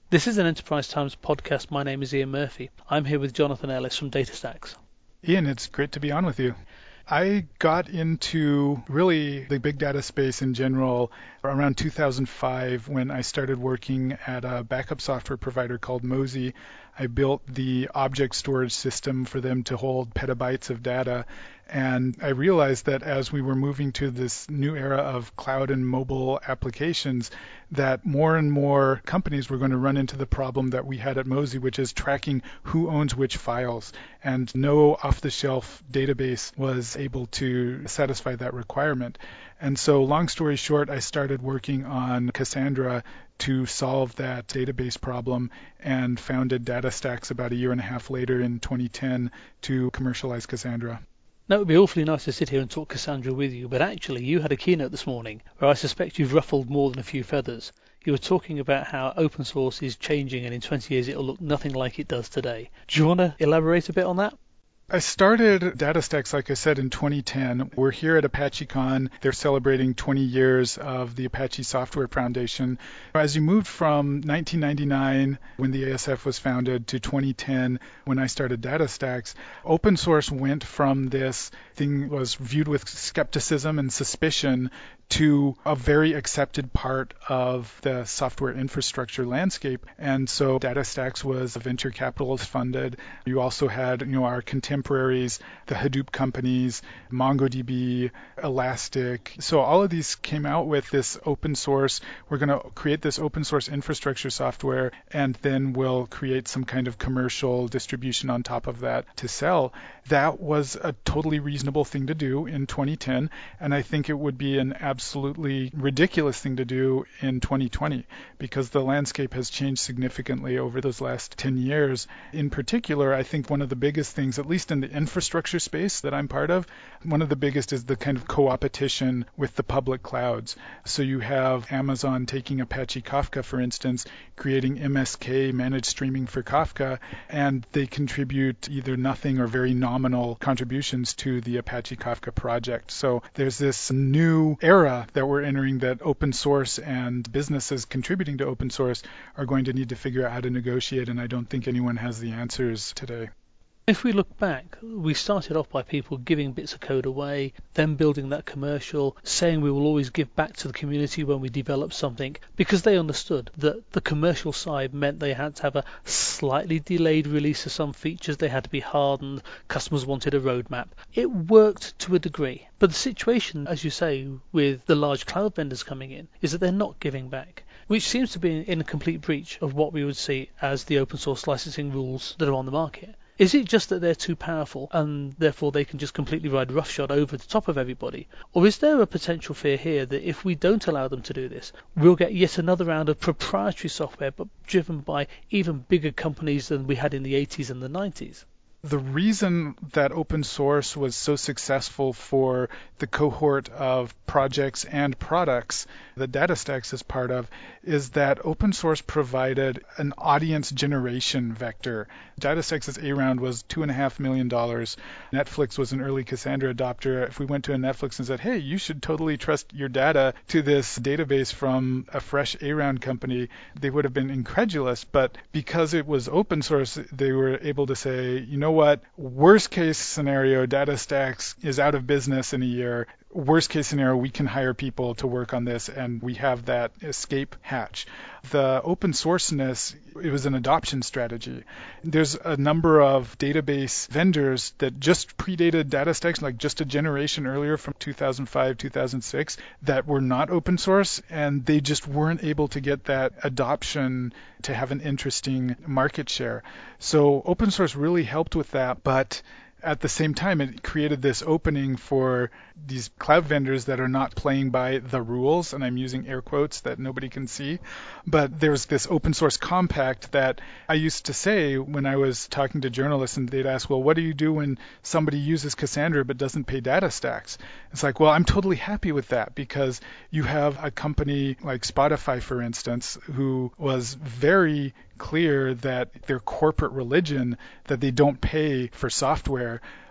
This is an Enterprise Times podcast. My name is Ian Murphy. I'm here with Jonathan Ellis from DataStax. Ian, it's great to be on with you. I got into really the big data space in general around 2005 when I started working at a backup software provider called Mozy. I built the object storage system for them to hold petabytes of data. And I realized that as we were moving to this new era of cloud and mobile applications, that more and more companies were going to run into the problem that we had at Mozy, which is tracking who owns which files. And no off-the-shelf database was able to satisfy that requirement. And so, long story short, I started working on Cassandra to solve that database problem and founded DataStax about a year and a half later in 2010 to commercialize Cassandra. Now, it would be awfully nice to sit here and talk Cassandra with you, but actually you had a keynote this morning where I suspect you've ruffled more than a few feathers. You were talking about how open source is changing and in 20 years it'll look nothing like it does today. Do you want to elaborate a bit on that? I started DataStax, like I said, in 2010. We're here at ApacheCon. They're celebrating 20 years of the Apache Software Foundation. As you moved from 1999, when the ASF was founded, to 2010, when I started DataStax, open source went from this thing was viewed with skepticism and suspicion to a very accepted part of the software infrastructure landscape. And so DataStax was venture capitalist funded. You also had, our contemporaries, the Hadoop companies, MongoDB, Elastic. So all of these came out with this open source. We're going to create this open source infrastructure software, and then we'll create some kind of commercial distribution on top of that to sell. That was a totally reasonable thing to do in 2010, and I think it would be an absolutely ridiculous thing to do in 2020 because the landscape has changed significantly over those last 10 years. In particular, I think one of the biggest things, at least in the infrastructure space that I'm part of, one of the biggest is the kind of co-opetition with the public clouds. So you have Amazon taking Apache Kafka, for instance, creating MSK, managed streaming for Kafka, and they contribute either nothing or very nominal contributions to the Apache Kafka project. So there's this new era that we're entering that open source and businesses contributing to open source are going to need to figure out how to negotiate, and I don't think anyone has the answers today. If we look back, we started off by people giving bits of code away, then building that commercial, saying we will always give back to the community when we develop something, because they understood that the commercial side meant they had to have a slightly delayed release of some features, they had to be hardened, customers wanted a roadmap. It worked to a degree, but the situation, as you say, with the large cloud vendors coming in, is that they're not giving back, which seems to be in a complete breach of what we would see as the open source licensing rules that are on the market. Is it just that they're too powerful and therefore they can just completely ride roughshod over the top of everybody? Or is there a potential fear here that if we don't allow them to do this, we'll get yet another round of proprietary software but driven by even bigger companies than we had in the 80s and the 90s? The reason that open source was so successful for the cohort of projects and products that DataStax is part of is that open source provided an audience generation vector. DataStax's A round was $2.5 million. Netflix was an early Cassandra adopter. If we went to a Netflix and said, hey, you should totally trust your data to this database from a fresh A round company, they would have been incredulous. But because it was open source, they were able to say, you know what, worst case scenario, DataStax is out of business in a year. Worst case scenario, we can hire people to work on this, and we have that escape hatch. The open sourceness, it was an adoption strategy. There's a number of database vendors that just predated DataStax, like just a generation earlier from 2005, 2006, that were not open source, and they just weren't able to get that adoption to have an interesting market share. So open source really helped with that, but at the same time, it created this opening for these cloud vendors that are not playing by the rules, and I'm using air quotes that nobody can see. But there's this open source compact that I used to say when I was talking to journalists, and they'd ask, well, what do you do when somebody uses Cassandra but doesn't pay DataStax? It's like, well, I'm totally happy with that because you have a company like Spotify, for instance, who was very clear that their corporate religion that they don't pay for software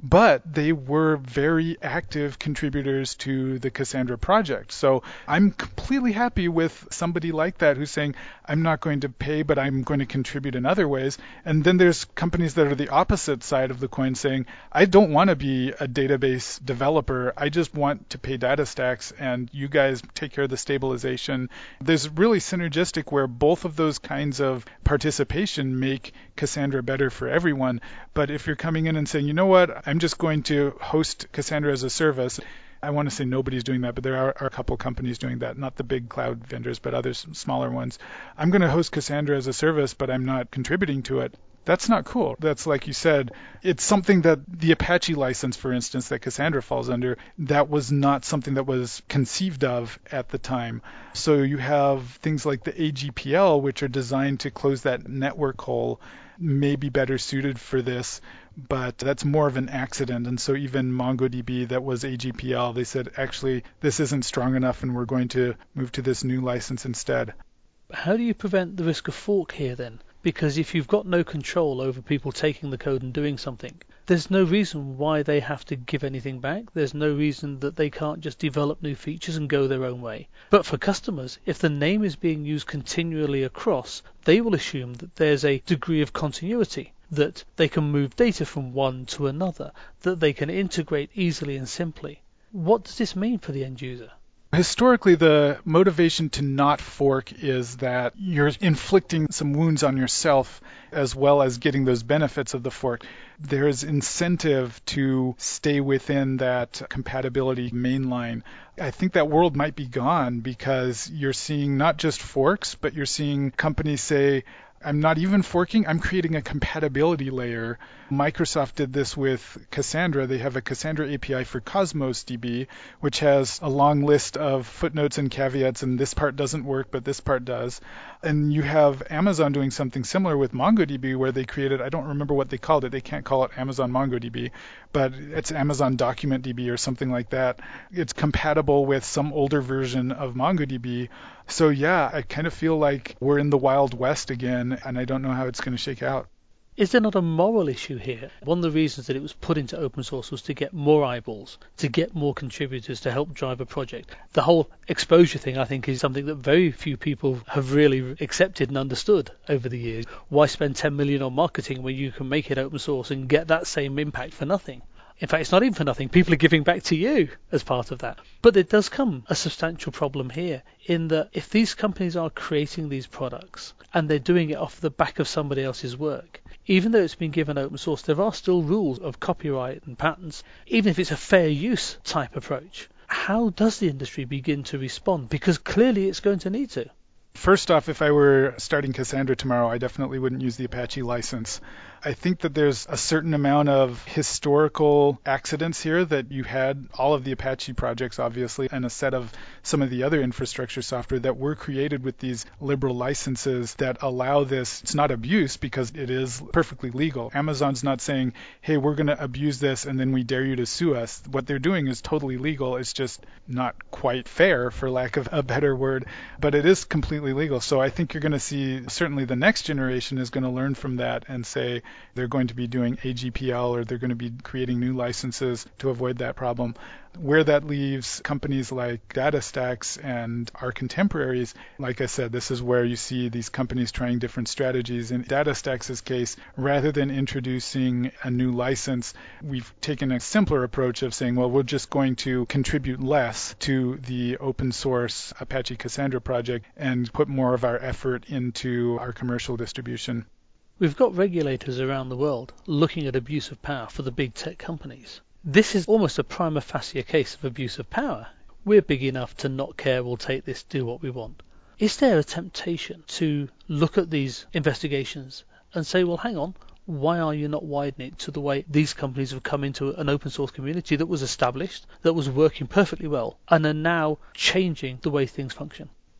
but they were very active contributors to the Cassandra project. So I'm completely happy with somebody like that who's saying, I'm not going to pay, but I'm going to contribute in other ways. And then there's companies that are the opposite side of the coin saying, I don't want to be a database developer. I just want to pay DataStax, and you guys take care of the stabilization. There's really synergistic where both of those kinds of participation make Cassandra better for everyone. But if you're coming in and saying, you know what, I'm just going to host Cassandra as a service, I want to say nobody's doing that, but there are a couple companies doing that, not the big cloud vendors, but other smaller ones. I'm going to host Cassandra as a service, but I'm not contributing to it. That's not cool. That's, like you said, it's something that the Apache license, for instance, that Cassandra falls under, that was not something that was conceived of at the time. So you have things like the AGPL, which are designed to close that network hole, may be better suited for this, but that's more of an accident. And so even MongoDB, that was AGPL, they said, actually, this isn't strong enough and we're going to move to this new license instead. How do you prevent the risk of fork here then? Because if you've got no control over people taking the code and doing something, there's no reason why they have to give anything back. There's no reason that they can't just develop new features and go their own way. But for customers, if the name is being used continually across, they will assume that there's a degree of continuity, that they can move data from one to another, that they can integrate easily and simply. What does this mean for the end user? Historically, the motivation to not fork is that you're inflicting some wounds on yourself as well as getting those benefits of the fork. There's incentive to stay within that compatibility mainline. I think that world might be gone because you're seeing not just forks, but you're seeing companies say, I'm not even forking, I'm creating a compatibility layer. Microsoft did this with Cassandra. They have a Cassandra API for Cosmos DB, which has a long list of footnotes and caveats, and this part doesn't work, but this part does. And you have Amazon doing something similar with MongoDB, where they created, I don't remember what they called it, they can't call it Amazon MongoDB, but it's Amazon Document DB or something like that. It's compatible with some older version of MongoDB. So yeah, I kind of feel like we're in the Wild West again, and I don't know how it's going to shake out. Is there not a moral issue here? One of the reasons that it was put into open source was to get more eyeballs, to get more contributors to help drive a project. The whole exposure thing, I think, is something that very few people have really accepted and understood over the years. Why spend 10 million on marketing when you can make it open source and get that same impact for nothing? In fact, it's not even for nothing. People are giving back to you as part of that. But there does come a substantial problem here in that if these companies are creating these products and they're doing it off the back of somebody else's work, even though it's been given open source, there are still rules of copyright and patents, even if it's a fair use type approach. How does the industry begin to respond? Because clearly it's going to need to. First off, if I were starting Cassandra tomorrow, I definitely wouldn't use the Apache license. I think that there's a certain amount of historical accidents here that you had all of the Apache projects, obviously, and a set of some of the other infrastructure software that were created with these liberal licenses that allow this. It's not abuse because it is perfectly legal. Amazon's not saying, hey, we're going to abuse this and then we dare you to sue us. What they're doing is totally legal. It's just not quite fair, for lack of a better word, but it is completely legal. So I think you're going to see, certainly the next generation is going to learn from that and say, they're going to be doing AGPL or they're going to be creating new licenses to avoid that problem. Where that leaves companies like DataStax and our contemporaries, like I said, this is where you see these companies trying different strategies. In DataStax's case, rather than introducing a new license, we've taken a simpler approach of saying, well, we're just going to contribute less to the open source Apache Cassandra project and put more of our effort into our commercial distribution. We've got regulators around the world looking at abuse of power for the big tech companies. This is almost a prima facie case of abuse of power. We're big enough to not care, we'll take this, do what we want. Is there a temptation to look at these investigations and say, well, hang on, why are you not widening it to the way these companies have come into an open source community that was established, that was working perfectly well, and are now changing the way things function?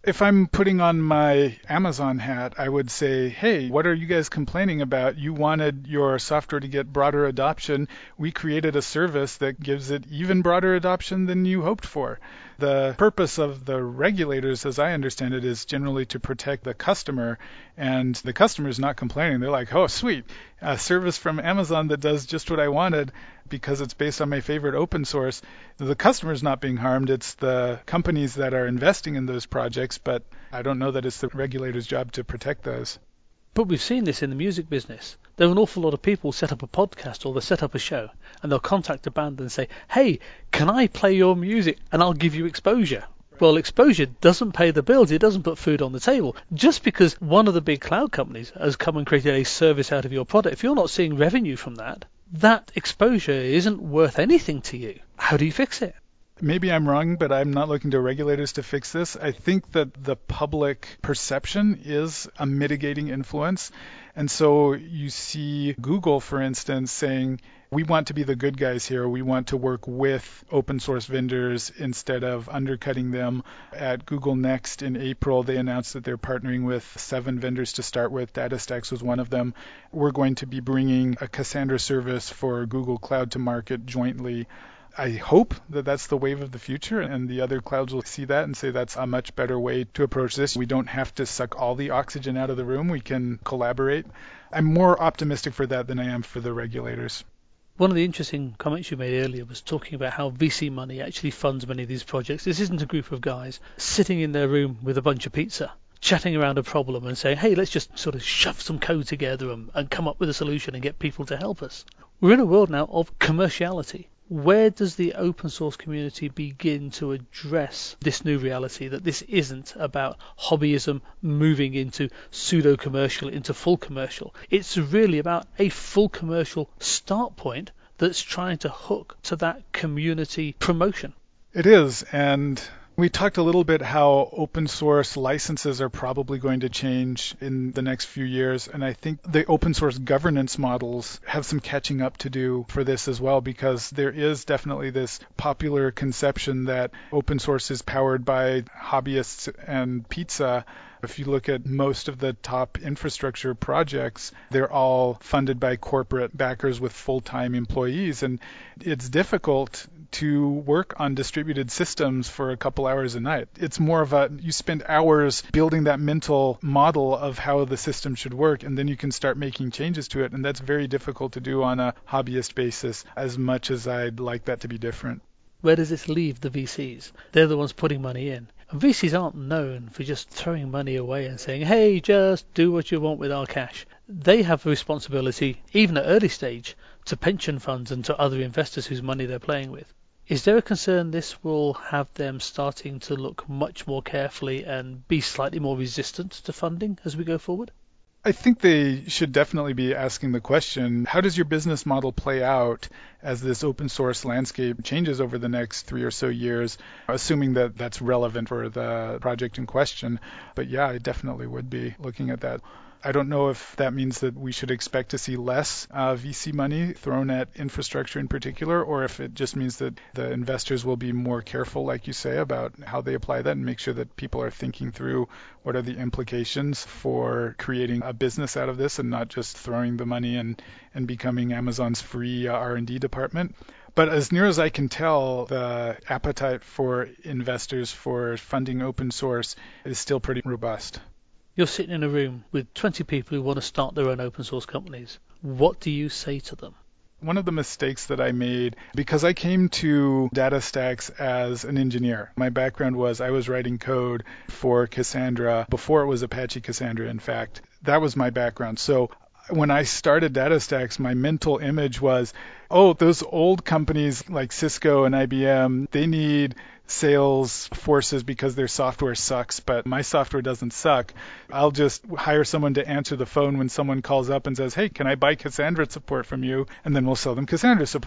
If I'm putting on my Amazon hat, I would say, hey, what are you guys complaining about? You wanted your software to get broader adoption. We created a service that gives it even broader adoption than you hoped for. The purpose of the regulators, as I understand it, is generally to protect the customer, and the customer is not complaining. They're like, oh, sweet, a service from Amazon that does just what I wanted because it's based on my favorite open source. The customer is not being harmed. It's the companies that are investing in those projects, but I don't know that it's the regulator's job to protect those. But we've seen this in the music business. There are an awful lot of people set up a podcast or they set up a show and they'll contact a band and say, hey, can I play your music and I'll give you exposure? Well, exposure doesn't pay the bills. It doesn't put food on the table. Just because one of the big cloud companies has come and created a service out of your product, if you're not seeing revenue from that, that exposure isn't worth anything to you. How do you fix it? Maybe I'm wrong, but I'm not looking to regulators to fix this. I think that the public perception is a mitigating influence. And so you see Google, for instance, saying, we want to be the good guys here. We want to work with open source vendors instead of undercutting them. At Google Next in April, they announced that they're partnering with 7 vendors to start with. DataStax was one of them. We're going to be bringing a Cassandra service for Google Cloud to market jointly. I hope that that's the wave of the future, and the other clouds will see that and say that's a much better way to approach this. We don't have to suck all the oxygen out of the room. We can collaborate. I'm more optimistic for that than I am for the regulators. One of the interesting comments you made earlier was talking about how VC money actually funds many of these projects. This isn't a group of guys sitting in their room with a bunch of pizza, chatting around a problem and saying, hey, let's just sort of shove some code together and come up with a solution and get people to help us. We're in a world now of commerciality. Where does the open source community begin to address this new reality that this isn't about hobbyism moving into pseudo commercial, into full commercial? It's really about a full commercial start point that's trying to hook to that community promotion. It is, and we talked a little bit how open source licenses are probably going to change in the next few years. And I think the open source governance models have some catching up to do for this as well, because there is definitely this popular conception that open source is powered by hobbyists and pizza. If you look at most of the top infrastructure projects, they're all funded by corporate backers with full-time employees. And it's difficult to work on distributed systems for a couple hours a night. It's more of you spend hours building that mental model of how the system should work, and then you can start making changes to it. And that's very difficult to do on a hobbyist basis, as much as I'd like that to be different. Where does this leave the VCs? They're the ones putting money in. And VCs aren't known for just throwing money away and saying, hey, just do what you want with our cash. They have a responsibility, even at early stage, to pension funds and to other investors whose money they're playing with. Is there a concern this will have them starting to look much more carefully and be slightly more resistant to funding as we go forward? I think they should definitely be asking the question, how does your business model play out as this open source landscape changes over the next 3 or so years, assuming that that's relevant for the project in question. But yeah, I definitely would be looking at that. I don't know if that means that we should expect to see less VC money thrown at infrastructure in particular, or if it just means that the investors will be more careful, like you say, about how they apply that and make sure that people are thinking through what are the implications for creating a business out of this and not just throwing the money and becoming Amazon's free R&D department. But as near as I can tell, the appetite for investors for funding open source is still pretty robust. You're sitting in a room with 20 people who want to start their own open source companies. What do you say to them? One of the mistakes that I made, because I came to DataStax as an engineer. My background was I was writing code for Cassandra before it was Apache Cassandra, in fact. That was my background. So when I started DataStax, my mental image was, oh, those old companies like Cisco and IBM, they need sales forces because their software sucks, but my software doesn't suck. I'll just hire someone to answer the phone when someone calls up and says, hey, can I buy Cassandra support from you? And then we'll sell them Cassandra support.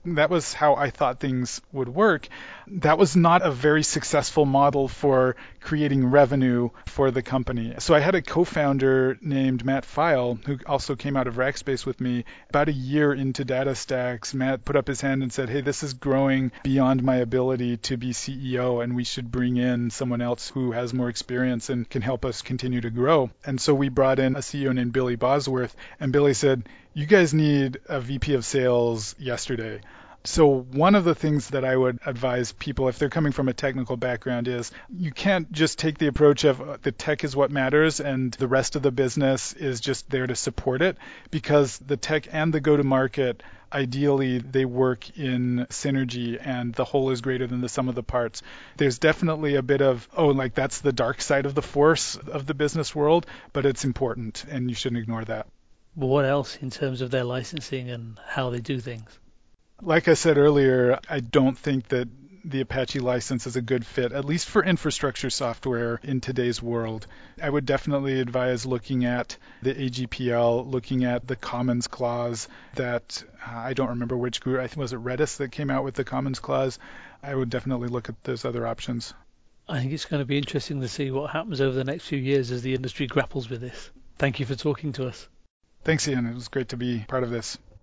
That was how I thought things would work. That was not a very successful model for creating revenue for the company. So I had a co-founder named Matt Feil, who also came out of Rackspace with me. About a year into DataStax, Matt put up his hand and said, hey, this is growing beyond my ability to be CEO, and we should bring in someone else who has more experience and can help us continue to grow. And so we brought in a CEO named Billy Bosworth, and Billy said, you guys need a VP of sales yesterday. So one of the things that I would advise people if they're coming from a technical background is you can't just take the approach of the tech is what matters and the rest of the business is just there to support it, because the tech and the go-to-market, ideally they work in synergy and the whole is greater than the sum of the parts. There's definitely a bit of, like that's the dark side of the force of the business world, but it's important and you shouldn't ignore that. What else in terms of their licensing and how they do things? Like I said earlier, I don't think that the Apache license is a good fit, at least for infrastructure software in today's world. I would definitely advise looking at the AGPL, looking at the Commons Clause that I don't remember which group, I think was it Redis that came out with the Commons Clause. I would definitely look at those other options. I think it's going to be interesting to see what happens over the next few years as the industry grapples with this. Thank you for talking to us. Thanks, Ian. It was great to be part of this.